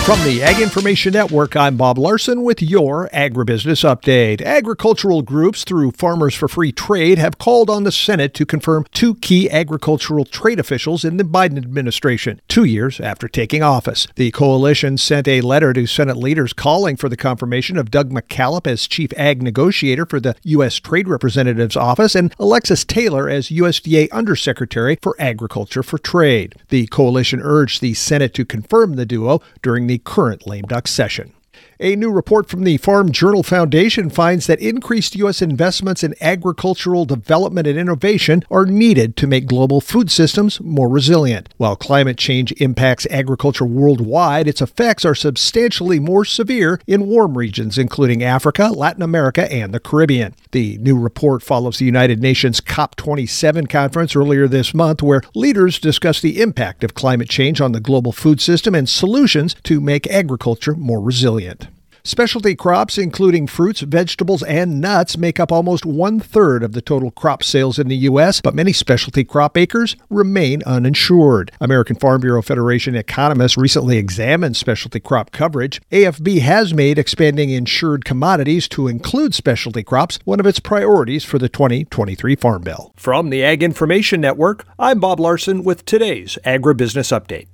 From the Ag Information Network, I'm Bob Larson with your Agribusiness Update. Agricultural groups through Farmers for Free Trade have called on the Senate to confirm two key agricultural trade officials in the Biden administration, 2 years after taking office. The coalition sent a letter to Senate leaders calling for the confirmation of Doug McKalip as Chief Ag Negotiator for the U.S. Trade Representative's Office and Alexis Taylor as USDA Undersecretary for Agriculture for Trade. The coalition urged the Senate to confirm the duo during the current lame duck session. A new report from the Farm Journal Foundation finds that increased U.S. investments in agricultural development and innovation are needed to make global food systems more resilient. While climate change impacts agriculture worldwide, its effects are substantially more severe in warm regions, including Africa, Latin America, and the Caribbean. The new report follows the United Nations COP27 conference earlier this month, where leaders discussed the impact of climate change on the global food system and solutions to make agriculture more resilient. Specialty crops, including fruits, vegetables, and nuts, make up almost 1/3 of the total crop sales in the U.S., but many specialty crop acres remain uninsured. American Farm Bureau Federation economists recently examined specialty crop coverage. AFB has made expanding insured commodities to include specialty crops one of its priorities for the 2023 Farm Bill. From the Ag Information Network, I'm Bob Larson with today's Agribusiness Update.